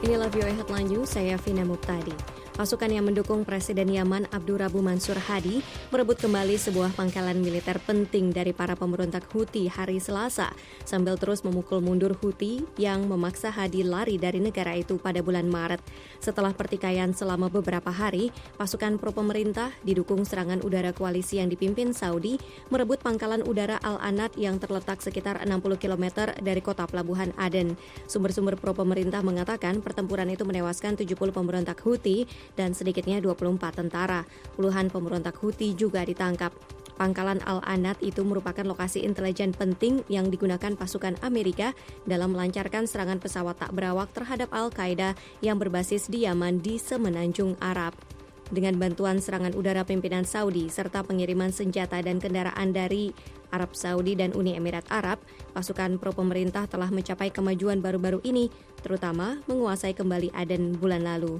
Inilah VOA Headline News, saya Vina Muptadi. Pasukan yang mendukung Presiden Yaman Abdurrabbu Mansur Hadi merebut kembali sebuah pangkalan militer penting dari para pemberontak Houthi hari Selasa, sambil terus memukul mundur Houthi yang memaksa Hadi lari dari negara itu pada bulan Maret. Setelah pertikaian selama beberapa hari, pasukan pro-pemerintah didukung serangan udara koalisi yang dipimpin Saudi merebut pangkalan udara Al-Anat yang terletak sekitar 60 km dari kota pelabuhan Aden. Sumber-sumber pro-pemerintah mengatakan pertempuran itu menewaskan 70 pemberontak Houthi dan sedikitnya 24 tentara. Puluhan pemberontak Houthi juga ditangkap. Pangkalan Al-Anat itu merupakan lokasi intelijen penting yang digunakan pasukan Amerika dalam melancarkan serangan pesawat tak berawak terhadap Al-Qaeda yang berbasis di Yaman di Semenanjung Arab. Dengan bantuan serangan udara pimpinan Saudi serta pengiriman senjata dan kendaraan dari Arab Saudi dan Uni Emirat Arab, pasukan pro-pemerintah telah mencapai kemajuan baru-baru ini, terutama menguasai kembali Aden bulan lalu.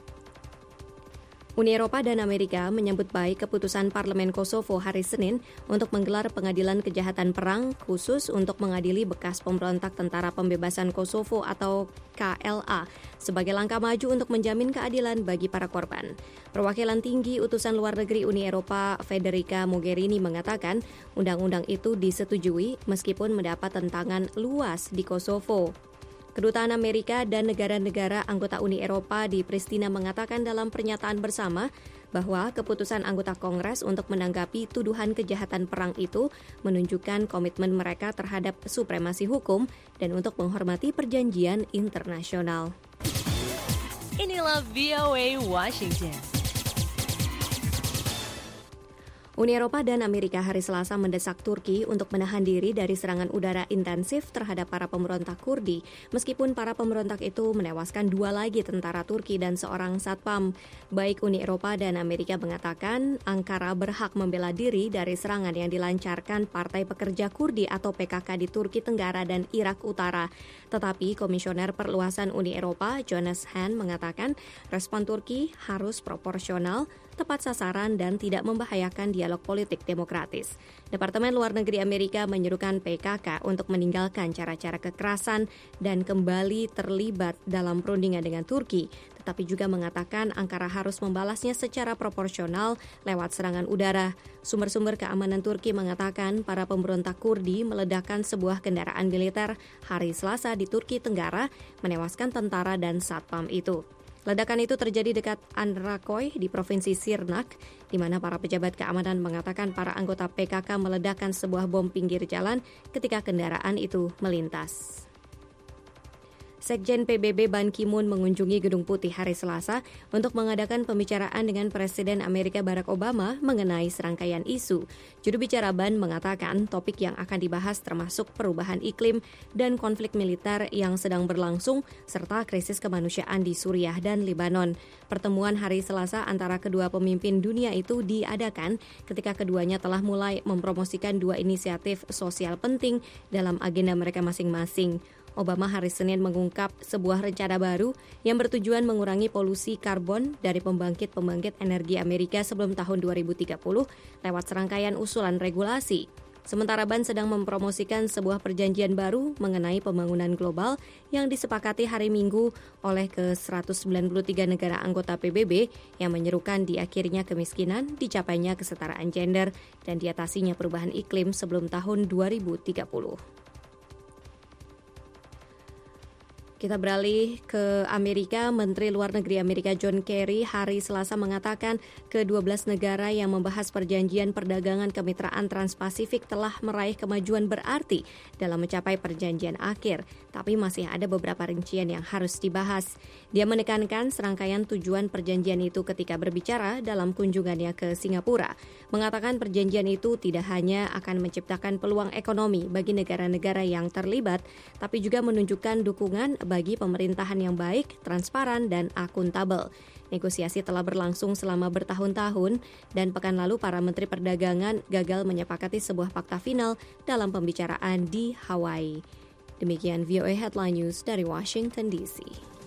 Uni Eropa dan Amerika menyambut baik keputusan Parlemen Kosovo hari Senin untuk menggelar pengadilan kejahatan perang khusus untuk mengadili bekas pemberontak Tentara Pembebasan Kosovo atau KLA sebagai langkah maju untuk menjamin keadilan bagi para korban. Perwakilan tinggi utusan luar negeri Uni Eropa Federica Mogherini mengatakan undang-undang itu disetujui meskipun mendapat tentangan luas di Kosovo. Kedutaan Amerika dan negara-negara anggota Uni Eropa di Pristina mengatakan dalam pernyataan bersama bahwa keputusan anggota Kongres untuk menanggapi tuduhan kejahatan perang itu menunjukkan komitmen mereka terhadap supremasi hukum dan untuk menghormati perjanjian internasional. Inilah VOA Washington. Uni Eropa dan Amerika hari Selasa mendesak Turki untuk menahan diri dari serangan udara intensif terhadap para pemberontak Kurdi, meskipun para pemberontak itu menewaskan 2 lagi tentara Turki dan seorang satpam. Baik Uni Eropa dan Amerika mengatakan Ankara berhak membela diri dari serangan yang dilancarkan Partai Pekerja Kurdi atau PKK di Turki Tenggara dan Irak Utara. Tetapi Komisioner Perluasan Uni Eropa, Jonas Hahn, mengatakan respon Turki harus proporsional, tepat sasaran, dan tidak membahayakan dialog politik demokratis. Departemen Luar Negeri Amerika menyerukan PKK untuk meninggalkan cara-cara kekerasan dan kembali terlibat dalam perundingan dengan Turki, tetapi juga mengatakan Ankara harus membalasnya secara proporsional lewat serangan udara. Sumber-sumber keamanan Turki mengatakan para pemberontak Kurdi meledakkan sebuah kendaraan militer hari Selasa di Turki Tenggara, menewaskan tentara dan satpam itu. Ledakan itu terjadi dekat Anrakoy di Provinsi Sirnak, di mana para pejabat keamanan mengatakan para anggota PKK meledakkan sebuah bom pinggir jalan ketika kendaraan itu melintas. Sekjen PBB Ban Ki-moon mengunjungi Gedung Putih hari Selasa untuk mengadakan pembicaraan dengan Presiden Amerika Barack Obama mengenai serangkaian isu. Juru bicara Ban mengatakan topik yang akan dibahas termasuk perubahan iklim dan konflik militer yang sedang berlangsung, serta krisis kemanusiaan di Suriah dan Lebanon. Pertemuan hari Selasa antara kedua pemimpin dunia itu diadakan ketika keduanya telah mulai mempromosikan 2 inisiatif sosial penting dalam agenda mereka masing-masing. Obama hari Senin mengungkap sebuah rencana baru yang bertujuan mengurangi polusi karbon dari pembangkit-pembangkit energi Amerika sebelum tahun 2030 lewat serangkaian usulan regulasi. Sementara Ban sedang mempromosikan sebuah perjanjian baru mengenai pembangunan global yang disepakati hari Minggu oleh ke-193 negara anggota PBB yang menyerukan diakhirinya kemiskinan, dicapainya kesetaraan gender, dan diatasinya perubahan iklim sebelum tahun 2030. Kita beralih ke Amerika. Menteri Luar Negeri Amerika John Kerry hari Selasa mengatakan ke-12 negara yang membahas perjanjian perdagangan kemitraan Trans-Pasifik telah meraih kemajuan berarti dalam mencapai perjanjian akhir, tapi masih ada beberapa rincian yang harus dibahas. Dia menekankan serangkaian tujuan perjanjian itu ketika berbicara dalam kunjungannya ke Singapura, mengatakan perjanjian itu tidak hanya akan menciptakan peluang ekonomi bagi negara-negara yang terlibat, tapi juga menunjukkan dukungan bagi pemerintahan yang baik, transparan, dan akuntabel. Negosiasi telah berlangsung selama bertahun-tahun dan pekan lalu para menteri perdagangan gagal menyepakati sebuah fakta final dalam pembicaraan di Hawaii. Demikian VOA Headline News dari Washington DC.